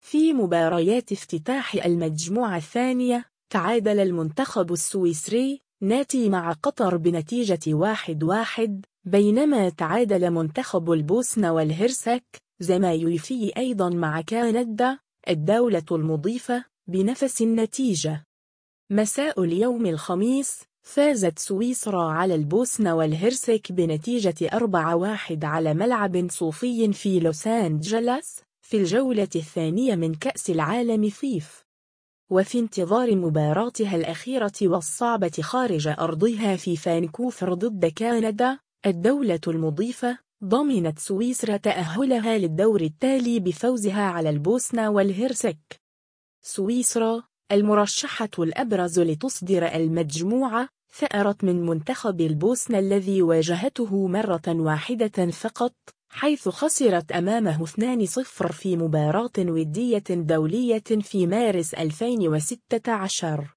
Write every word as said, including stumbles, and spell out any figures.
في مباريات افتتاح المجموعة الثانية، تعادل المنتخب السويسري ناتي مع قطر بنتيجة واحد واحد، بينما تعادل منتخب البوسنة والهرسك زمايلي أيضا مع كندا الدولة المضيفة بنفس النتيجة. مساء اليوم الخميس، فازت سويسرا على البوسنة والهرسك بنتيجة أربعة واحد على ملعب صوفي في لوس أنجلس في الجولة الثانية من كأس العالم فيف. وفي انتظار مباراتها الأخيرة والصعبة خارج أرضها في فانكوفر ضد كندا الدولة المضيفة، ضمنت سويسرا تأهلها للدور التالي بفوزها على البوسنة والهرسك. سويسرا المرشحة الأبرز لتصدر المجموعة ثأرت من منتخب البوسنة الذي واجهته مرة واحدة فقط، حيث خسرت أمامه اثنين صفر في مباراة ودية دولية في مارس ألفين وستة عشر.